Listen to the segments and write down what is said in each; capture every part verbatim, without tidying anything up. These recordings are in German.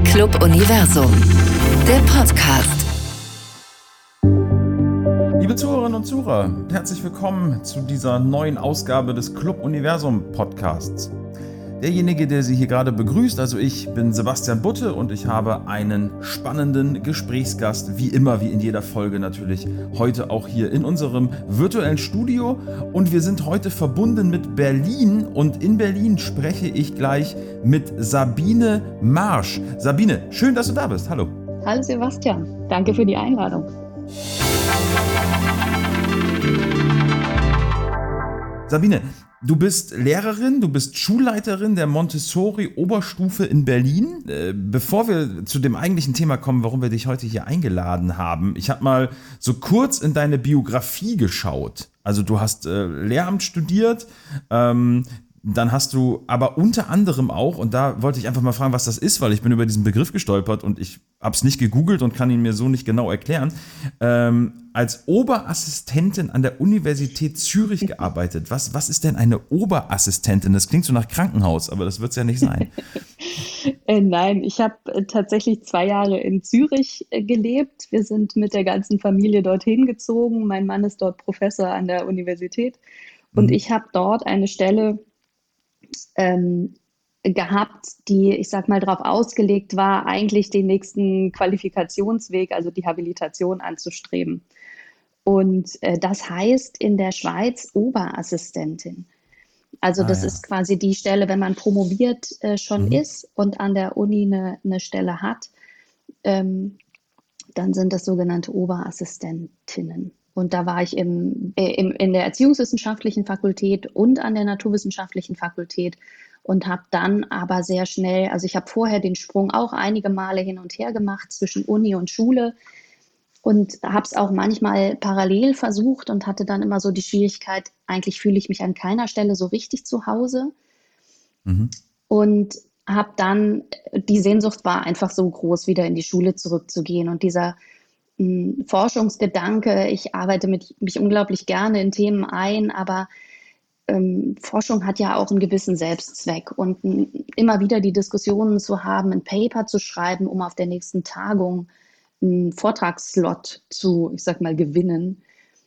Club Universum, der Podcast. Liebe Zuhörerinnen und Zuhörer, herzlich willkommen zu dieser neuen Ausgabe des Club Universum Podcasts. Derjenige, der Sie hier gerade begrüßt, also ich bin Sebastian Butte und ich habe einen spannenden Gesprächsgast, wie immer, wie in jeder Folge natürlich, heute auch hier in unserem virtuellen Studio. Und wir sind heute verbunden mit Berlin und in Berlin spreche ich gleich mit Sabine Marsch. Sabine, schön, dass du da bist. Hallo. Hallo Sebastian, danke für die Einladung. Sabine, du bist Lehrerin, du bist Schulleiterin der Montessori-Oberstufe in Berlin. Äh, bevor wir zu dem eigentlichen Thema kommen, warum wir dich heute hier eingeladen haben, ich habe mal so kurz in deine Biografie geschaut. Also du hast äh, Lehramt studiert, ähm, dann hast du aber unter anderem auch, und da wollte ich einfach mal fragen, was das ist, weil ich bin über diesen Begriff gestolpert und ich habe es nicht gegoogelt und kann ihn mir so nicht genau erklären, ähm, als Oberassistentin an der Universität Zürich gearbeitet. Was, was ist denn eine Oberassistentin? Das klingt so nach Krankenhaus, aber das wird es ja nicht sein. äh, nein, ich habe äh, tatsächlich zwei Jahre in Zürich äh, gelebt. Wir sind mit der ganzen Familie dorthin gezogen. Mein Mann ist dort Professor an der Universität und Mhm. ich habe dort eine Stelle ähm, gehabt, die, ich sag mal, darauf ausgelegt war, eigentlich den nächsten Qualifikationsweg, also die Habilitation anzustreben. Und äh, das heißt in der Schweiz Oberassistentin. Also Ah das ja. ist quasi die Stelle, wenn man promoviert äh, schon Mhm. ist und an der Uni eine, eine Stelle hat, ähm, dann sind das sogenannte Oberassistentinnen. Und da war ich im, äh, im, in der Erziehungswissenschaftlichen Fakultät und an der Naturwissenschaftlichen Fakultät und habe dann aber sehr schnell, also ich habe vorher den Sprung auch einige Male hin und her gemacht zwischen Uni und Schule und habe es auch manchmal parallel versucht und hatte dann immer so die Schwierigkeit, eigentlich fühle ich mich an keiner Stelle so richtig zu Hause. Mhm. Und habe dann, die Sehnsucht war einfach so groß, wieder in die Schule zurückzugehen. Und dieser mh, Forschungsgedanke, ich arbeite mit, mich unglaublich gerne in Themen ein, aber ähm, Forschung hat ja auch einen gewissen Selbstzweck. Und mh, immer wieder die Diskussionen zu haben, ein Paper zu schreiben, um auf der nächsten Tagung einen Vortragsslot zu, ich sag mal, gewinnen,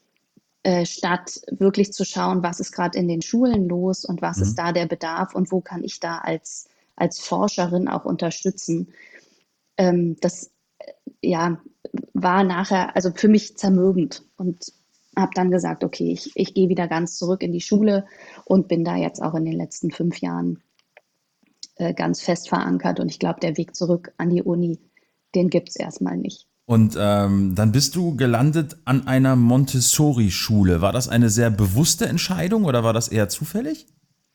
äh, statt wirklich zu schauen, was ist gerade in den Schulen los und was ist Mhm. da der Bedarf und wo kann ich da als, als Forscherin auch unterstützen. Ähm, das äh, ja, war nachher, also für mich zermürbend und habe dann gesagt, okay, ich, ich gehe wieder ganz zurück in die Schule und bin da jetzt auch in den letzten fünf Jahren äh, ganz fest verankert. Und ich glaube, der Weg zurück an die Uni, den gibt es erstmal nicht. Und ähm, dann bist du gelandet an einer Montessori-Schule. War das eine sehr bewusste Entscheidung oder war das eher zufällig?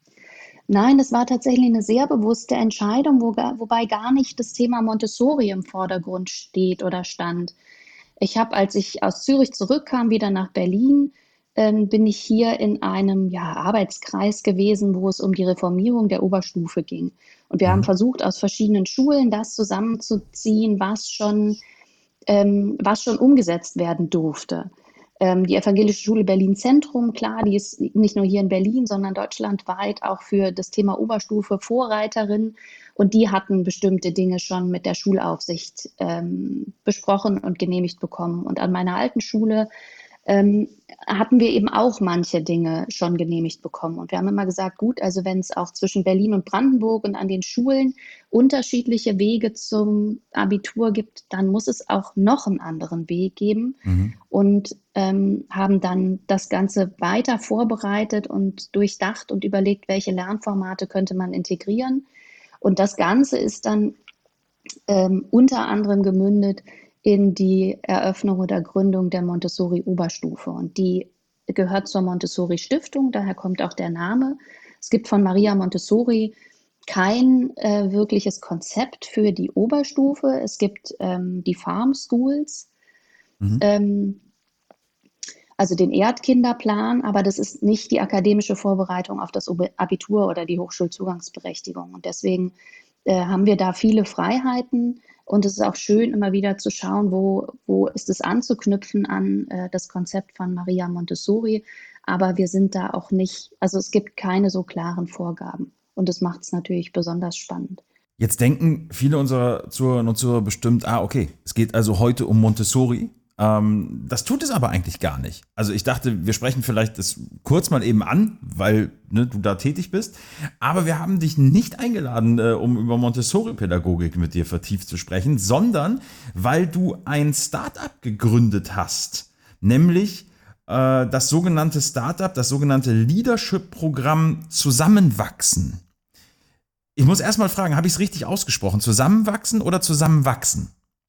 Nein, das war tatsächlich eine sehr bewusste Entscheidung, wo, wobei gar nicht das Thema Montessori im Vordergrund steht oder stand. Ich habe, als ich aus Zürich zurückkam, wieder nach Berlin, ähm, bin ich hier in einem ja, Arbeitskreis gewesen, wo es um die Reformierung der Oberstufe ging. Und wir haben Mhm. versucht, aus verschiedenen Schulen das zusammenzuziehen, was schon, ähm, was schon umgesetzt werden durfte. Ähm, die Evangelische Schule Berlin Zentrum, klar, die ist nicht nur hier in Berlin, sondern deutschlandweit auch für das Thema Oberstufe Vorreiterin. Und die hatten bestimmte Dinge schon mit der Schulaufsicht ähm, besprochen und genehmigt bekommen. Und an meiner alten Schule ähm, hatten wir eben auch manche Dinge schon genehmigt bekommen. Und wir haben immer gesagt, gut, also wenn es auch zwischen Berlin und Brandenburg und an den Schulen unterschiedliche Wege zum Abitur gibt, dann muss es auch noch einen anderen Weg geben. Mhm. Und ähm, haben dann das Ganze weiter vorbereitet und durchdacht und überlegt, welche Lernformate könnte man integrieren. Und das Ganze ist dann ähm, unter anderem gemündet in die Eröffnung oder Gründung der Montessori-Oberstufe. Und die gehört zur Montessori-Stiftung, daher kommt auch der Name. Es gibt von Maria Montessori kein äh, wirkliches Konzept für die Oberstufe. Es gibt ähm, die Farm Schools, Mhm. ähm, also den Erdkinderplan, aber das ist nicht die akademische Vorbereitung auf das Abitur oder die Hochschulzugangsberechtigung. Und deswegen äh, haben wir da viele Freiheiten und es ist auch schön, immer wieder zu schauen, wo, wo ist es anzuknüpfen an äh, das Konzept von Maria Montessori. Aber wir sind da auch nicht, also es gibt keine so klaren Vorgaben und das macht es natürlich besonders spannend. Jetzt denken viele unserer Zuhörerinnen und Zuhörer bestimmt, ah, okay, es geht also heute um Montessori. Ähm, das tut es aber eigentlich gar nicht. Also ich dachte, wir sprechen vielleicht das kurz mal eben an, weil ne, du da tätig bist. Aber wir haben dich nicht eingeladen, äh, um über Montessori-Pädagogik mit dir vertieft zu sprechen, sondern weil du ein Start-up gegründet hast. Nämlich äh, das sogenannte Start-up, das sogenannte Leadership-Programm Zusammenwachsen. Ich muss erst mal fragen, habe ich es richtig ausgesprochen? Zusammenwachsen oder zusammenwachsen?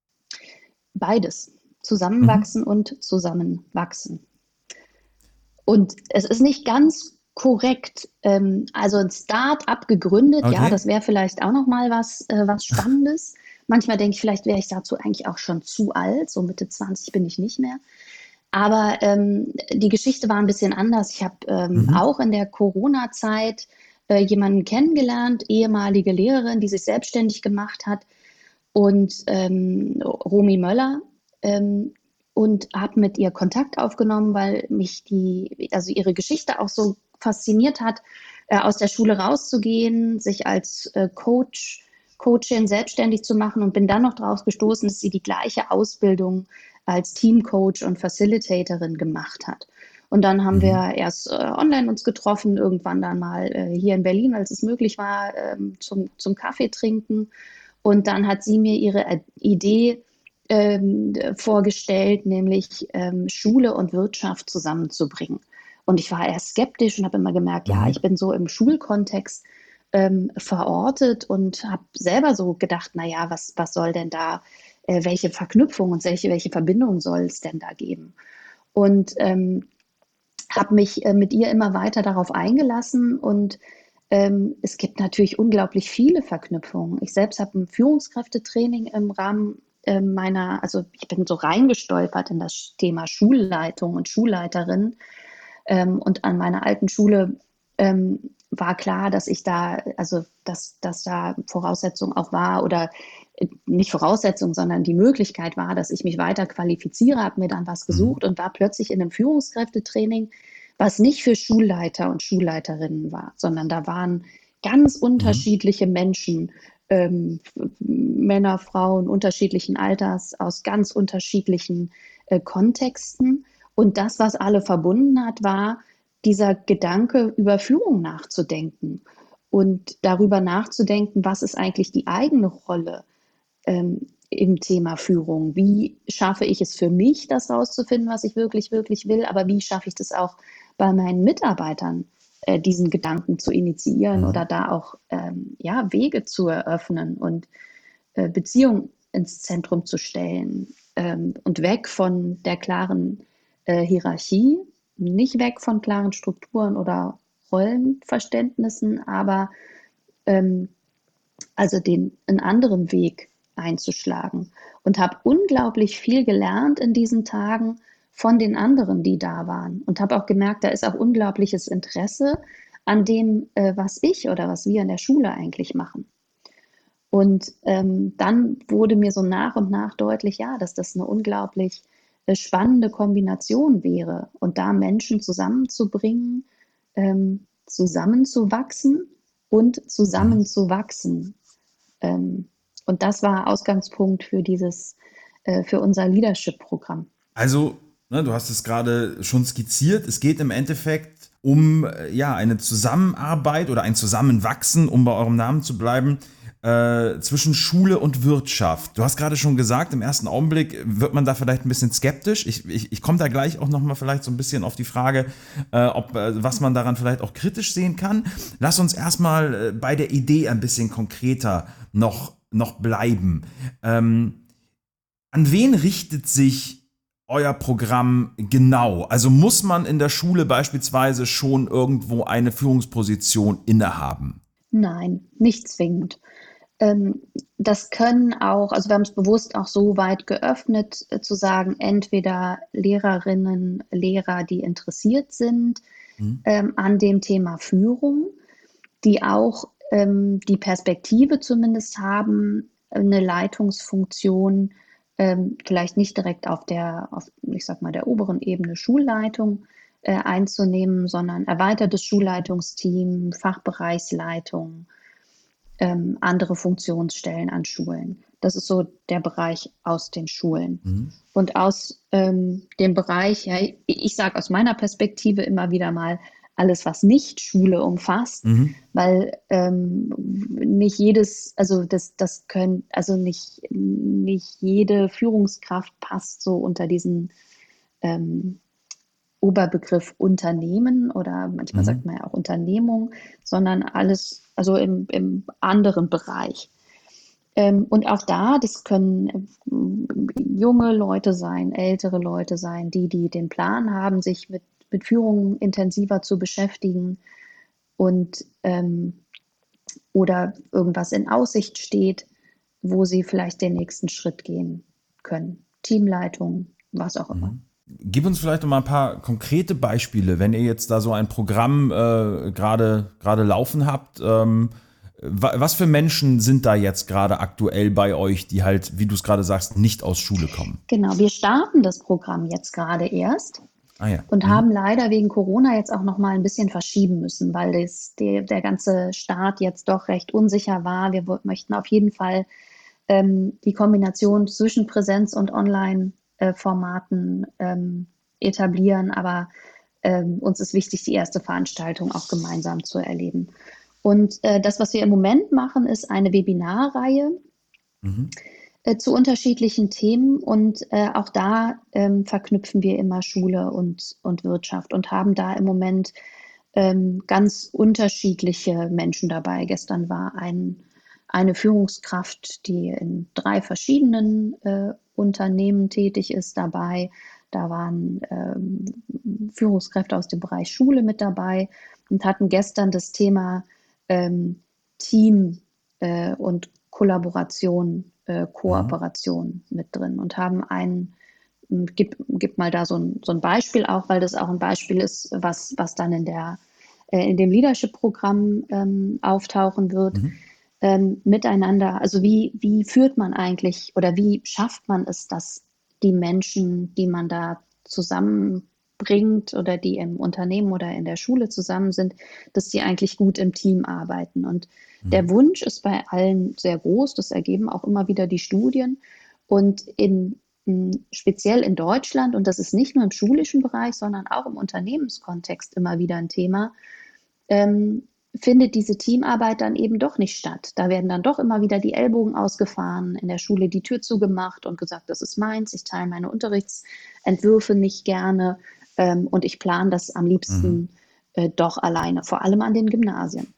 Beides. Mhm. Zusammenwachsen und zusammenwachsen. Und es ist nicht ganz korrekt. Ähm, also ein Start-up gegründet, ja, Okay. das wäre vielleicht auch noch mal was, äh, was Spannendes. Manchmal denke ich, vielleicht wäre ich dazu eigentlich auch schon zu alt. So Mitte zwanzig bin ich nicht mehr. Aber ähm, die Geschichte war ein bisschen anders. Ich habe ähm, Mhm. auch in der Corona-Zeit äh, jemanden kennengelernt, ehemalige Lehrerin, die sich selbstständig gemacht hat, und ähm, Romy Möller, ähm, und habe mit ihr Kontakt aufgenommen, weil mich die, also ihre Geschichte auch so fasziniert hat, äh, aus der Schule rauszugehen, sich als äh, Coach, Coachin selbstständig zu machen, und bin dann noch darauf gestoßen, dass sie die gleiche Ausbildung als Teamcoach und Facilitatorin gemacht hat. Und dann haben Mhm. wir erst äh, online uns getroffen, irgendwann dann mal äh, hier in Berlin, als es möglich war, ähm, zum, zum Kaffee trinken. Und dann hat sie mir ihre Idee ähm, vorgestellt, nämlich ähm, Schule und Wirtschaft zusammenzubringen. Und ich war erst skeptisch und habe immer gemerkt, ja, Mhm. ich bin so im Schulkontext ähm, verortet, und habe selber so gedacht, naja, was, was soll denn da, äh, welche Verknüpfung und welche, welche Verbindung soll es denn da geben? Und ähm, habe mich äh, mit ihr immer weiter darauf eingelassen, und ähm, es gibt natürlich unglaublich viele Verknüpfungen. Ich selbst habe ein Führungskräftetraining im Rahmen äh, meiner, also ich bin so reingestolpert in das Thema Schulleitung und Schulleiterin, ähm, und an meiner alten Schule ähm, war klar, dass ich da, also dass, dass da Voraussetzung auch war, oder äh, nicht Voraussetzung, sondern die Möglichkeit war, dass ich mich weiter qualifiziere, habe mir dann was Mhm. gesucht und war plötzlich in einem Führungskräftetraining, was nicht für Schulleiter und Schulleiterinnen war, sondern da waren ganz Mhm. unterschiedliche Menschen, ähm, Männer, Frauen unterschiedlichen Alters, aus ganz unterschiedlichen äh, Kontexten. Und das, was alle verbunden hat, war dieser Gedanke, über Führung nachzudenken und darüber nachzudenken, was ist eigentlich die eigene Rolle ähm, im Thema Führung. Wie schaffe ich es für mich, das rauszufinden, was ich wirklich, wirklich will, aber wie schaffe ich das auch bei meinen Mitarbeitern, äh, diesen Gedanken zu initiieren Mhm. oder da auch ähm, ja, Wege zu eröffnen und äh, Beziehungen ins Zentrum zu stellen, ähm, und weg von der klaren äh, Hierarchie, nicht weg von klaren Strukturen oder Rollenverständnissen, aber ähm, also den einen anderen Weg einzuschlagen, und habe unglaublich viel gelernt in diesen Tagen von den anderen, die da waren, und habe auch gemerkt, da ist auch unglaubliches Interesse an dem, äh, was ich oder was wir in der Schule eigentlich machen. Und ähm, dann wurde mir so nach und nach deutlich, ja, dass das eine unglaublich äh, spannende Kombination wäre, und da Menschen zusammenzubringen, ähm, zusammenzuwachsen und Mhm. zusammenzuwachsen. Ähm, und das war Ausgangspunkt für dieses, äh, für unser Leadership-Programm. Also, ne, du hast es gerade schon skizziert. Es geht im Endeffekt um äh, ja, eine Zusammenarbeit oder ein Zusammenwachsen, um bei eurem Namen zu bleiben, äh, zwischen Schule und Wirtschaft. Du hast gerade schon gesagt, im ersten Augenblick wird man da vielleicht ein bisschen skeptisch. Ich, ich, ich komme da gleich auch nochmal vielleicht so ein bisschen auf die Frage, äh, ob, äh, was man daran vielleicht auch kritisch sehen kann. Lass uns erstmal äh, bei der Idee ein bisschen konkreter noch, noch bleiben. Ähm, An wen richtet sich euer Programm genau? Also muss man in der Schule beispielsweise schon irgendwo eine Führungsposition innehaben? Nein, nicht zwingend. Ähm, das können auch, also wir haben es bewusst auch so weit geöffnet, äh, zu sagen, entweder Lehrerinnen, Lehrer, die interessiert sind Mhm. ähm, an dem Thema Führung, die auch ähm, die Perspektive zumindest haben, eine Leitungsfunktion, ähm, vielleicht nicht direkt auf der, auf, ich sag mal, der oberen Ebene Schulleitung äh, einzunehmen, sondern erweitertes Schulleitungsteam, Fachbereichsleitung, ähm, andere Funktionsstellen an Schulen. Das ist so der Bereich aus den Schulen. Mhm. Und aus ähm, dem Bereich, ja, ich sage aus meiner Perspektive immer wieder mal, alles, was nicht Schule umfasst, Mhm. weil ähm, nicht jedes, also das, das können, also nicht, nicht jede Führungskraft passt so unter diesen ähm, Oberbegriff Unternehmen oder manchmal Mhm. sagt man ja auch Unternehmung, sondern alles, also im, im anderen Bereich. Ähm, und auch da, das können äh, junge Leute sein, ältere Leute sein, die, die den Plan haben, sich mit, mit Führung intensiver zu beschäftigen und ähm, oder irgendwas in Aussicht steht, wo sie vielleicht den nächsten Schritt gehen können. Teamleitung, was auch immer. Gib uns vielleicht noch mal ein paar konkrete Beispiele, wenn ihr jetzt da so ein Programm äh, gerade gerade laufen habt. Ähm, wa- was für Menschen sind da jetzt gerade aktuell bei euch, die halt, wie du es gerade sagst, nicht aus Schule kommen? Genau, wir starten das Programm jetzt gerade erst. Ah ja. Und Mhm. haben leider wegen Corona jetzt auch noch mal ein bisschen verschieben müssen, weil das, der, der ganze Start jetzt doch recht unsicher war. Wir wo- möchten auf jeden Fall ähm, die Kombination zwischen Präsenz- und Online-Formaten ähm, etablieren, aber ähm, uns ist wichtig, die erste Veranstaltung auch gemeinsam zu erleben. Und äh, das, was wir im Moment machen, ist eine Webinarreihe, Mhm. äh, zu unterschiedlichen Themen und äh, auch da ähm, verknüpfen wir immer Schule und, und Wirtschaft und haben da im Moment ähm, ganz unterschiedliche Menschen dabei. Gestern war ein, eine Führungskraft, die in drei verschiedenen äh, Unternehmen tätig ist, dabei. Da waren ähm, Führungskräfte aus dem Bereich Schule mit dabei und hatten gestern das Thema ähm, Team äh, und Kollaboration, äh, Mhm. Kooperation mit drin und haben einen, gib, gib mal da so ein, so ein Beispiel auch, weil das auch ein Beispiel ist, was, was dann in, der, äh, in dem Leadership-Programm ähm, auftauchen wird. Mhm. Ähm, miteinander, also wie, wie führt man eigentlich oder wie schafft man es, dass die Menschen, die man da zusammenbringt oder die im Unternehmen oder in der Schule zusammen sind, dass die eigentlich gut im Team arbeiten. Und der Mhm. Wunsch ist bei allen sehr groß, das ergeben auch immer wieder die Studien. Und in, speziell in Deutschland, und das ist nicht nur im schulischen Bereich, sondern auch im Unternehmenskontext immer wieder ein Thema, ähm, findet diese Teamarbeit dann eben doch nicht statt. Da werden dann doch immer wieder die Ellbogen ausgefahren, in der Schule die Tür zugemacht und gesagt, das ist meins, ich teile meine Unterrichtsentwürfe nicht gerne ähm, und ich plane das am Mhm. liebsten äh, doch alleine, vor allem an den Gymnasien.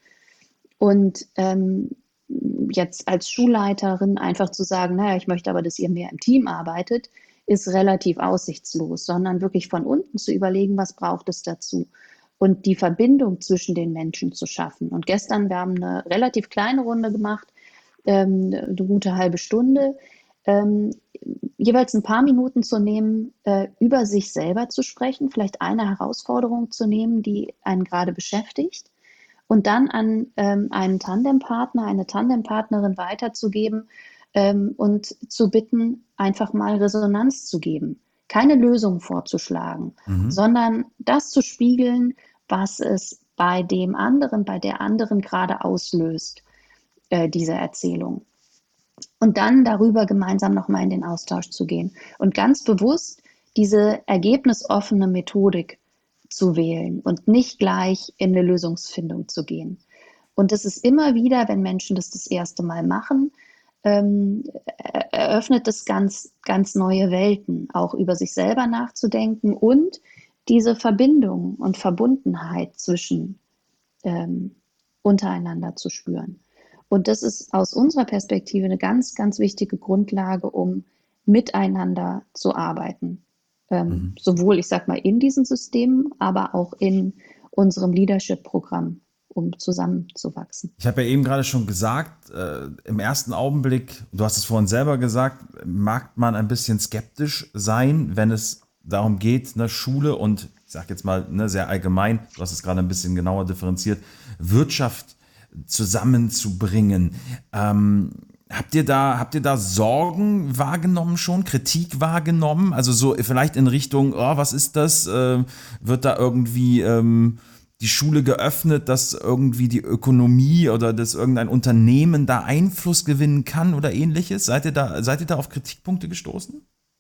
Und ähm, jetzt als Schulleiterin einfach zu sagen, naja, ich möchte aber, dass ihr mehr im Team arbeitet, ist relativ aussichtslos, sondern wirklich von unten zu überlegen, was braucht es dazu und die Verbindung zwischen den Menschen zu schaffen. Und gestern, wir haben eine relativ kleine Runde gemacht, ähm, eine gute halbe Stunde, ähm, jeweils ein paar Minuten zu nehmen, äh, über sich selber zu sprechen, vielleicht eine Herausforderung zu nehmen, die einen gerade beschäftigt und dann an ähm, einen Tandempartner, eine Tandempartnerin weiterzugeben ähm, und zu bitten, einfach mal Resonanz zu geben. Keine Lösung vorzuschlagen, Mhm. sondern das zu spiegeln, was es bei dem anderen, bei der anderen gerade auslöst, äh, diese Erzählung. Und dann darüber gemeinsam nochmal in den Austausch zu gehen und ganz bewusst diese ergebnisoffene Methodik zu wählen und nicht gleich in eine Lösungsfindung zu gehen. Und das ist immer wieder, wenn Menschen das das erste Mal machen, ähm, eröffnet es ganz, ganz neue Welten, auch über sich selber nachzudenken und diese Verbindung und Verbundenheit zwischen ähm, untereinander zu spüren. Und das ist aus unserer Perspektive eine ganz, ganz wichtige Grundlage, um miteinander zu arbeiten. Ähm, Mhm. sowohl, ich sag mal, in diesen Systemen, aber auch in unserem Leadership-Programm, um zusammenzuwachsen. Ich habe ja eben gerade schon gesagt, äh, im ersten Augenblick, du hast es vorhin selber gesagt, mag man ein bisschen skeptisch sein, wenn es darum geht, ne, Schule und, ich sage jetzt mal ne, sehr allgemein, du hast es gerade ein bisschen genauer differenziert, Wirtschaft zusammenzubringen. Ähm, habt ihr da, habt ihr da Sorgen wahrgenommen schon, Kritik wahrgenommen? Also so vielleicht in Richtung, oh, was ist das? Äh, wird da irgendwie ähm, die Schule geöffnet, dass irgendwie die Ökonomie oder dass irgendein Unternehmen da Einfluss gewinnen kann oder ähnliches? Seid ihr da, seid ihr da auf Kritikpunkte gestoßen?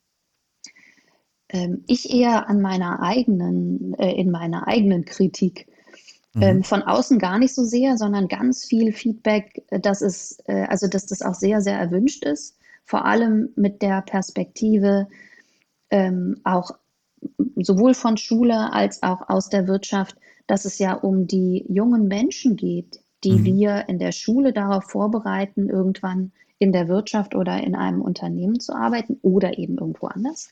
Ähm, ich eher an meiner eigenen, äh, in meiner eigenen Kritik. Mhm. Ähm, von außen gar nicht so sehr, sondern ganz viel Feedback, äh, dass es, äh, also dass das auch sehr, sehr erwünscht ist. Vor allem mit der Perspektive, ähm, auch sowohl von Schule als auch aus der Wirtschaft, dass es ja um die jungen Menschen geht, die Mhm. wir in der Schule darauf vorbereiten, irgendwann in der Wirtschaft oder in einem Unternehmen zu arbeiten oder eben irgendwo anders.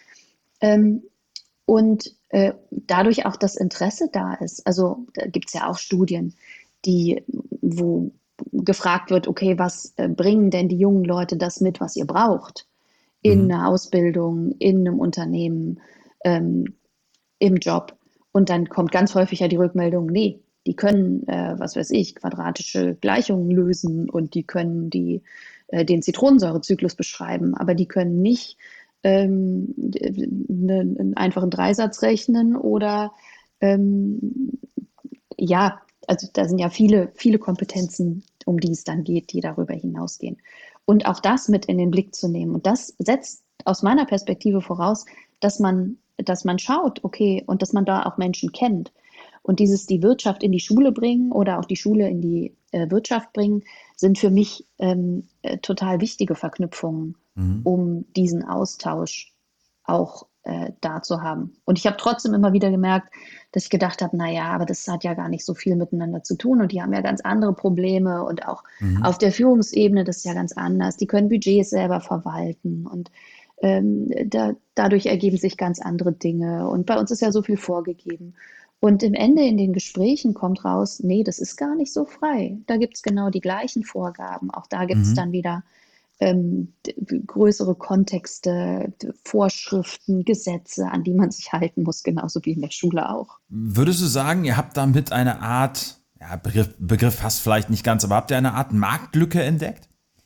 Ähm, und äh, dadurch auch das Interesse da ist. Also da gibt es ja auch Studien, die, wo gefragt wird, okay, was äh, bringen denn die jungen Leute das mit, was ihr braucht in Mhm. einer Ausbildung, in einem Unternehmen, ähm, im Job. Und dann kommt ganz häufig ja die Rückmeldung, nee, die können, äh, was weiß ich, quadratische Gleichungen lösen und die können die, äh, den Zitronensäurezyklus beschreiben, aber die können nicht ähm, ne, einen einfachen Dreisatz rechnen oder ähm, ja, also da sind ja viele, viele Kompetenzen, um die es dann geht, die darüber hinausgehen. Und auch das mit in den Blick zu nehmen. Und das setzt aus meiner Perspektive voraus, dass man, dass man schaut, okay, und dass man da auch Menschen kennt. Und dieses die Wirtschaft in die Schule bringen oder auch die Schule in die äh, Wirtschaft bringen, sind für mich ähm, äh, total wichtige Verknüpfungen, Mhm. um diesen Austausch auch äh, da zu haben. Und ich habe trotzdem immer wieder gemerkt, dass ich gedacht habe, naja, aber das hat ja gar nicht so viel miteinander zu tun und die haben ja ganz andere Probleme und auch Mhm. auf der Führungsebene, das ist ja ganz anders. Die können Budgets selber verwalten und ähm, da, dadurch ergeben sich ganz andere Dinge. Und bei uns ist ja so viel vorgegeben. Und im Ende in den Gesprächen kommt raus, nee, das ist gar nicht so frei. Da gibt es genau die gleichen Vorgaben. Auch da gibt es Mhm. dann wieder ähm, größere Kontexte, Vorschriften, Gesetze, an die man sich halten muss, genauso wie in der Schule auch. Würdest du sagen, ihr habt damit eine Art, ja, Begriff, Begriff hast vielleicht nicht ganz, aber habt ihr eine Art Marktlücke entdeckt?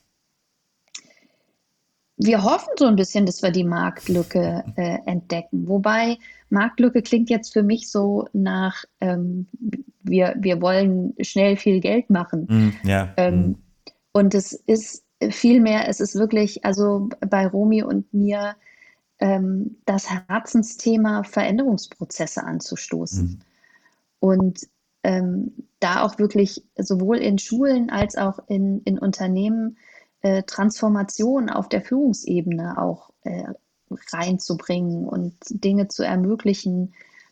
Wir hoffen so ein bisschen, dass wir die Marktlücke äh, entdecken. Wobei Marktlücke klingt jetzt für mich so nach, ähm, wir, wir wollen schnell viel Geld machen. Mhm. Ja. Ähm, Mhm. und es ist vielmehr, es ist wirklich, also bei Romy und mir, ähm, das Herzensthema, Veränderungsprozesse anzustoßen. Mhm. Und ähm, da auch wirklich sowohl in Schulen als auch in, in Unternehmen äh, Transformation auf der Führungsebene auch äh, reinzubringen und Dinge zu ermöglichen,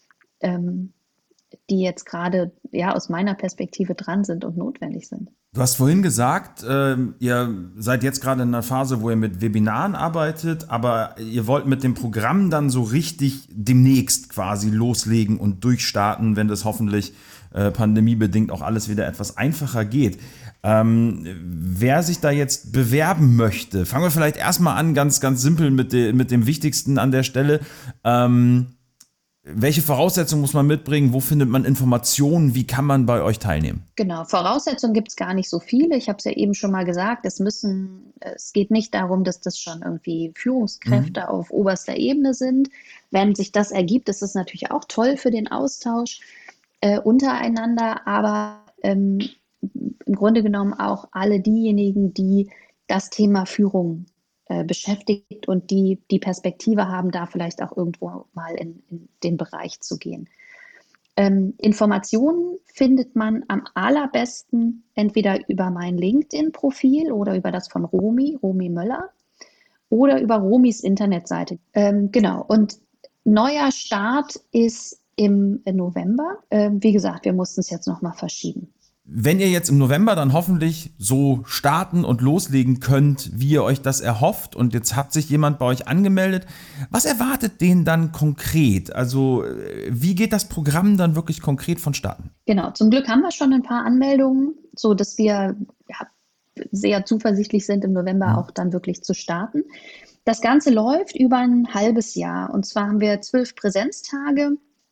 ähm, die jetzt gerade ja aus meiner Perspektive dran sind und notwendig sind. Du hast vorhin gesagt, ähm, ihr seid jetzt gerade in einer Phase, wo ihr mit Webinaren arbeitet, aber ihr wollt mit dem Programm dann so richtig demnächst quasi loslegen und durchstarten, wenn das hoffentlich äh, pandemiebedingt auch alles wieder etwas einfacher geht. Ähm, wer sich da jetzt bewerben möchte, fangen wir vielleicht erstmal an, ganz, ganz simpel mit, de, mit dem Wichtigsten an der Stelle. Ähm, welche Voraussetzungen muss man mitbringen? Wo findet man Informationen? Wie kann man bei euch teilnehmen? Genau, Voraussetzungen gibt es gar nicht so viele. Ich habe es ja eben schon mal gesagt, es müssen, es geht nicht darum, dass das schon irgendwie Mhm. Führungskräfte auf oberster Ebene sind. Wenn sich das ergibt, ist das natürlich auch toll für den Austausch äh, untereinander, aber ähm, im Grunde genommen auch alle diejenigen, die das Thema Führung äh, beschäftigt und die die Perspektive haben, da vielleicht auch irgendwo mal in, in den Bereich zu gehen. Ähm, Informationen findet man am allerbesten entweder über mein LinkedIn-Profil oder über das von Romy, Romy Möller, oder über Romys Internetseite. Ähm, genau, und neuer Start ist im November. Ähm, wie gesagt, wir mussten es jetzt nochmal verschieben. Wenn ihr jetzt im November dann hoffentlich so starten und loslegen könnt, wie ihr euch das erhofft, und jetzt hat sich jemand bei euch angemeldet, was erwartet den dann konkret? Also äh, wie geht das Programm dann wirklich konkret vonstatten? Genau, zum Glück haben wir schon ein paar Anmeldungen, so dass wir ja, sehr zuversichtlich sind, im November Hm. auch dann wirklich zu starten. Das Ganze läuft über ein halbes Jahr. Und zwar haben wir zwölf Präsenztage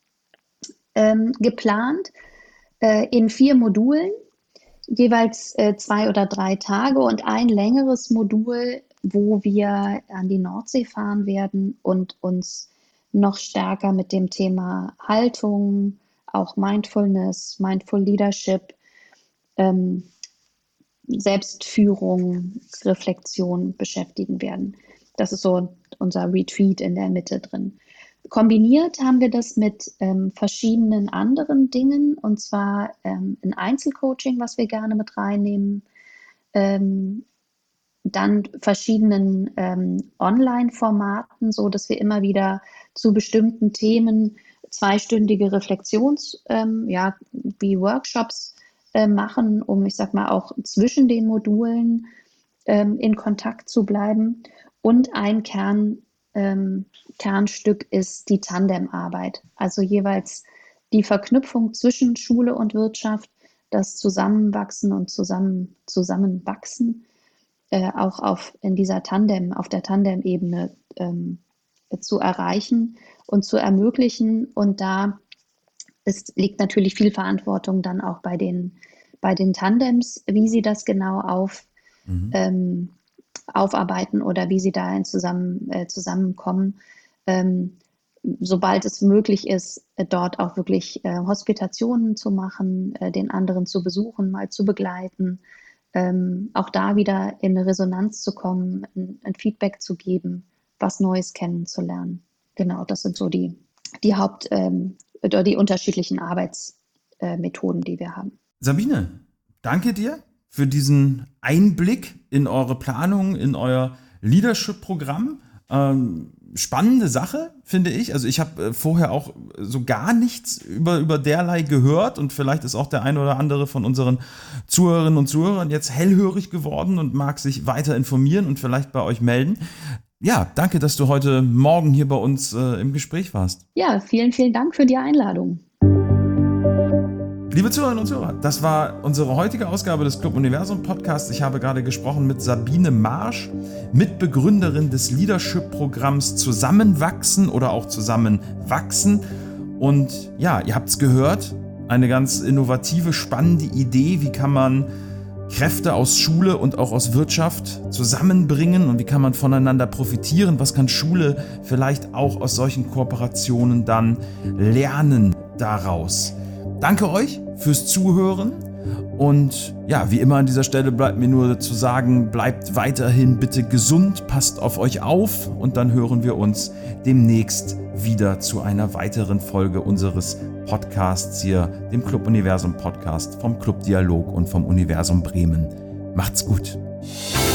ähm, geplant äh, in vier Modulen, jeweils äh, zwei oder drei Tage und ein längeres Modul, wo wir an die Nordsee fahren werden und uns noch stärker mit dem Thema Haltung, auch Mindfulness, Mindful Leadership, ähm, Selbstführung, Reflexion beschäftigen werden. Das ist so unser Retreat in der Mitte drin. Kombiniert haben wir das mit ähm, verschiedenen anderen Dingen, und zwar ähm, ein Einzelcoaching, was wir gerne mit reinnehmen, ähm, dann verschiedenen ähm, Online-Formaten, so dass wir immer wieder zu bestimmten Themen zweistündige Reflexions, ähm, ja, wie Workshops äh, machen, um, ich sag mal, auch zwischen den Modulen ähm, in Kontakt zu bleiben. Und ein Kern, ähm, Kernstück ist die Tandemarbeit, also jeweils die Verknüpfung zwischen Schule und Wirtschaft, das Zusammenwachsen und zusammen, Zusammenwachsen, äh, auch auf, in dieser Tandem, auf der Tandem-Ebene ähm, zu erreichen und zu ermöglichen. Und da ist, liegt natürlich viel Verantwortung dann auch bei den, bei den Tandems, wie sie das genau auf, mhm. ähm, aufarbeiten oder wie sie dahin zusammen, äh, zusammenkommen. Ähm, sobald es möglich ist, äh, dort auch wirklich äh, Hospitationen zu machen, äh, den anderen zu besuchen, mal zu begleiten, ähm, auch da wieder in eine Resonanz zu kommen, ein, ein Feedback zu geben, was Neues kennenzulernen. Genau, das sind so die, die Haupt- ähm, oder die unterschiedlichen Arbeitsmethoden, äh, die wir haben. Sabine, danke dir für diesen Einblick in eure Planung, in euer Leadership-Programm. Ähm, spannende Sache, finde ich. Also ich habe äh, vorher auch so gar nichts über, über derlei gehört, und vielleicht ist auch der eine oder andere von unseren Zuhörerinnen und Zuhörern jetzt hellhörig geworden und mag sich weiter informieren und vielleicht bei euch melden. Ja, danke, dass du heute Morgen hier bei uns äh, im Gespräch warst. Ja, vielen, vielen Dank für die Einladung. Liebe Zuhörerinnen und Zuhörer, das war unsere heutige Ausgabe des Club Universum Podcasts. Ich habe gerade gesprochen mit Sabine Marsch, Mitbegründerin des Leadership-Programms Zusammenwachsen oder auch Zusammenwachsen. Und ja, ihr habt es gehört, eine ganz innovative, spannende Idee. Wie kann man Kräfte aus Schule und auch aus Wirtschaft zusammenbringen und wie kann man voneinander profitieren? Was kann Schule vielleicht auch aus solchen Kooperationen dann lernen daraus? Danke euch fürs Zuhören und ja, wie immer an dieser Stelle bleibt mir nur zu sagen, bleibt weiterhin bitte gesund, passt auf euch auf und dann hören wir uns demnächst wieder zu einer weiteren Folge unseres Podcasts hier, dem Club Universum Podcast vom Club Dialog und vom Universum Bremen. Macht's gut!